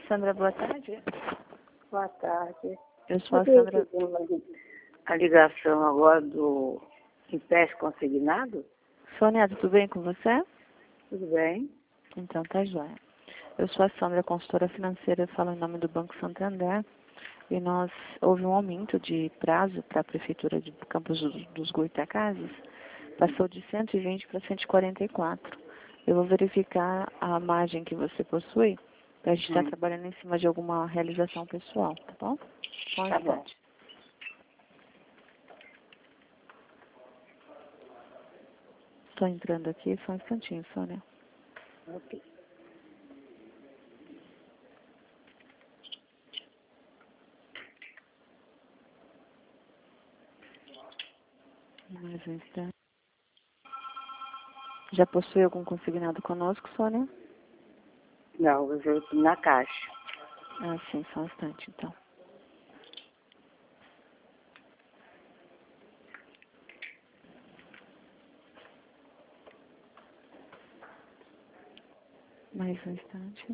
Sandra, boa tarde. Boa tarde. Eu sou a Sandra. A ligação agora do empréstimo consignado? Sônia, tudo bem com você? Tudo bem. Então, tá joia. Eu sou a Sandra, consultora financeira, falo em nome do Banco Santander. E houve um aumento de prazo para a Prefeitura de Campos dos Goytacazes. Passou de 120 para 144. Eu vou verificar a margem que você possui, para a gente estar trabalhando em cima de alguma realização pessoal, tá bom? Só um instante. Estou entrando aqui, só um instantinho, Sônia. Ok. Mais um instante. Já possui algum consignado conosco, Sônia? Não, eu estou na caixa. Ah, sim, só um instante, então. Mais um instante.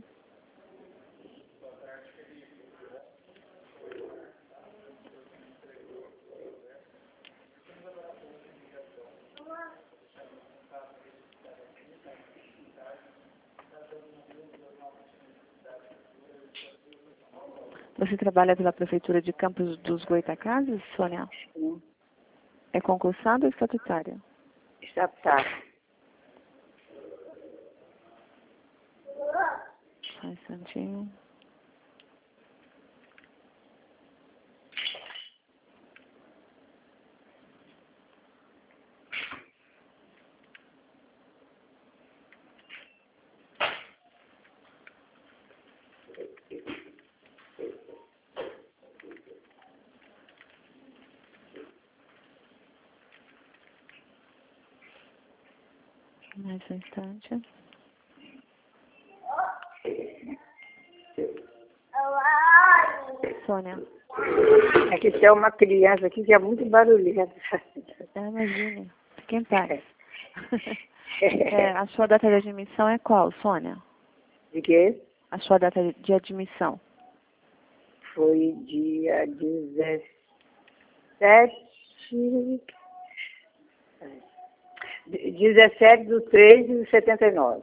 Você trabalha pela Prefeitura de Campos dos Goytacazes, Sônia? Sim. É concursado ou estatutário? Estatutário. Só um instantinho. Mais um instante. Sônia. É que tem uma criança aqui que é muito barulhenta. Imagine. Fique em paz. A sua data de admissão é qual, Sônia? De quê? A sua data de admissão. Foi dia 17 de 3 de 79.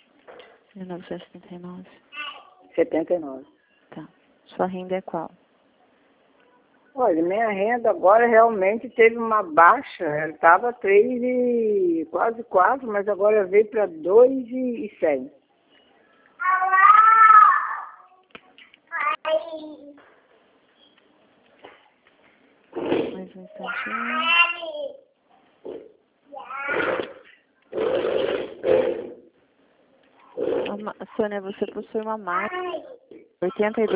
1979. 79. Tá. Sua renda é qual? Olha, minha renda agora realmente teve uma baixa. Ela estava 3 e quase 4, mas agora veio para 2.100. Mais um instantinho. Sônia, você possui uma margem de R$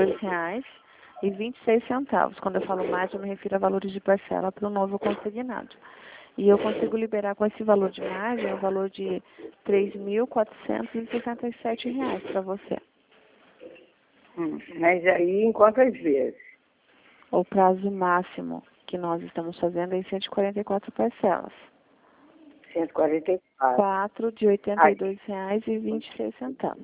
82,26. Quando eu falo margem, eu me refiro a valores de parcela para o novo consignado. E eu consigo liberar com esse valor de margem o valor de R$ 3.467 para você. Mas aí em quantas vezes? O prazo máximo que nós estamos fazendo é em 144 parcelas. 144. 4 de R$ 82,26.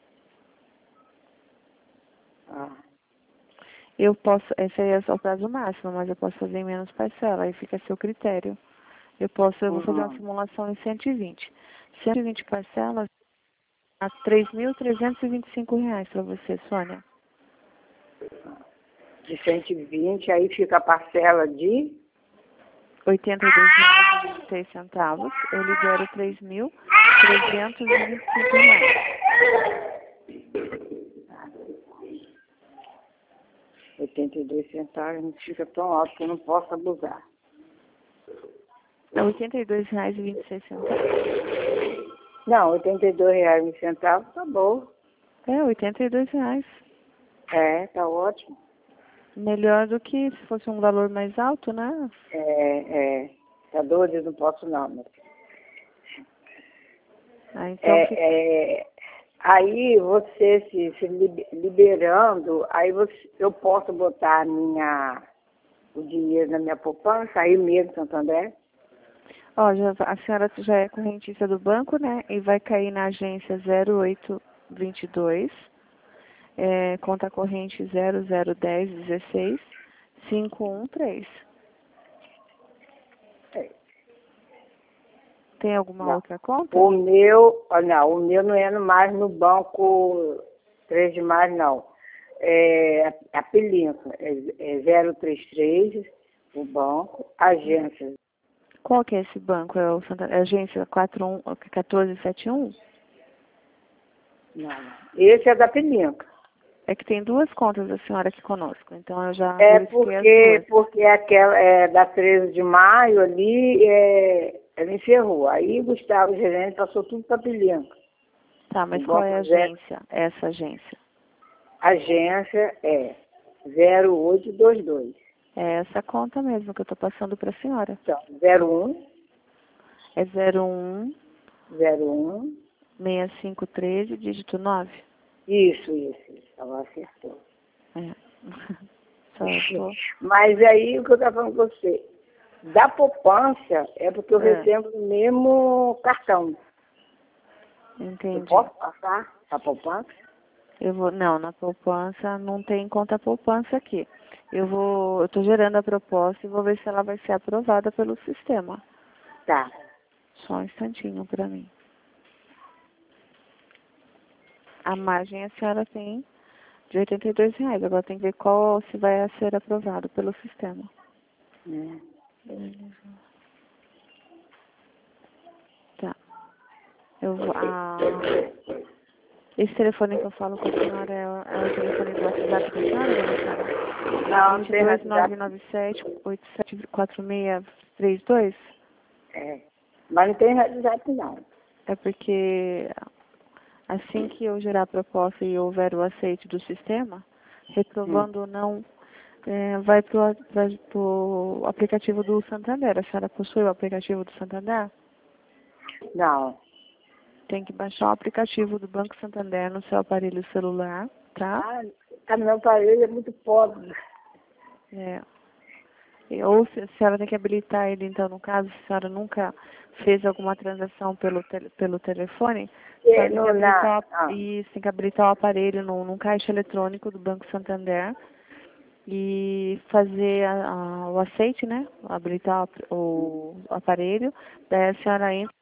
Eu posso, esse aí é só o prazo máximo, mas eu posso fazer em menos parcela, aí fica a seu critério. Eu vou fazer uma simulação em 120. 120 parcelas a R$ 3.325 para você, Sônia. De 120, aí fica a parcela de R$ 82,26. Eu libero R$ 3.325. 82 centavos, não fica tão alto que eu não posso abusar. É R$ 82,26. Não, R$82,00 tá bom. É, R$ 82,00. É, tá ótimo. Melhor do que se fosse um valor mais alto, né? Tá doido, eu não posso não. Mas... então aí você se liberando, aí eu posso botar o dinheiro na minha poupança, aí mesmo, Santander? Ó, a senhora já é correntista do banco, né? E vai cair na agência 0822. Conta corrente 001016-513. Tem alguma Não. outra conta? O meu não é mais no banco 3 de Maio, não. É a Pelinca, é 033, o banco, agência. Qual que é esse banco? É a agência 1471? Não. Esse é da Pelinca. É que tem duas contas da senhora aqui conosco, então eu já É verifiquei as duas. porque aquela da 13 de maio ali, ela encerrou. Aí Gustavo Gerente passou tudo para Pelinca. Tá, mas O qual é a banco agência? Essa agência. agência é 0822. É essa conta mesmo que eu estou passando para a senhora. Então, 01 É 01 01. 6513, dígito 9. Isso. Ela acertou. É. Só tô... Mas aí o que eu estava falando com você, da poupança é porque eu recebo o mesmo cartão. Entendi. Eu posso passar a poupança? Não, na poupança não tem conta poupança aqui. Eu estou gerando a proposta e vou ver se ela vai ser aprovada pelo sistema. Tá. Só um instantinho para mim. A margem a senhora tem de R$ 82. Agora tem que ver se vai ser aprovado pelo sistema. Tá. Esse telefone que eu falo com a senhora é o telefone do WhatsApp da senhora, dona Sara? Não tem 22997-874632? Mas não tem WhatsApp, não. É porque assim que eu gerar a proposta e houver o aceite do sistema, reprovando ou não, vai para o aplicativo do Santander. A senhora possui o aplicativo do Santander? Não. Tem que baixar o aplicativo do Banco Santander no seu aparelho celular, tá? Meu aparelho é muito pobre. Ou se a senhora tem que habilitar ele, então, no caso, se a senhora nunca fez alguma transação pelo telefone, a senhora tem que habilitar o aparelho num caixa eletrônico do Banco Santander e fazer o aceite, né? Habilitar o aparelho, daí a senhora entra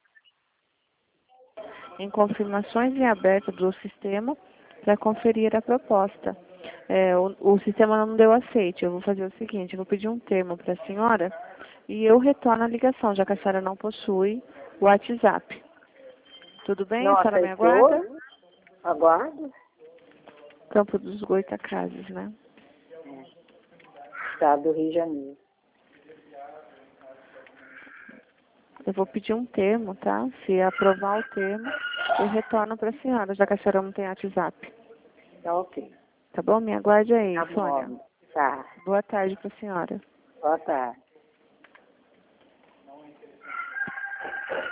em confirmações em aberto do sistema para conferir a proposta. O sistema não deu aceite. Eu vou fazer o seguinte, eu vou pedir um termo para a senhora e eu retorno a ligação, já que a senhora não possui o WhatsApp. Tudo bem? Não A senhora me aceitou? aguarda? Aguardo. Campo dos Goitacazes, né? Estado do Rio de Janeiro. Eu vou pedir um termo, tá? Se aprovar o termo, eu retorno para a senhora, já que a senhora não tem WhatsApp. Tá ok. Tá bom? Me aguarde aí, Tá Sônia. bom. Tá. Boa tarde para a senhora. Boa tarde.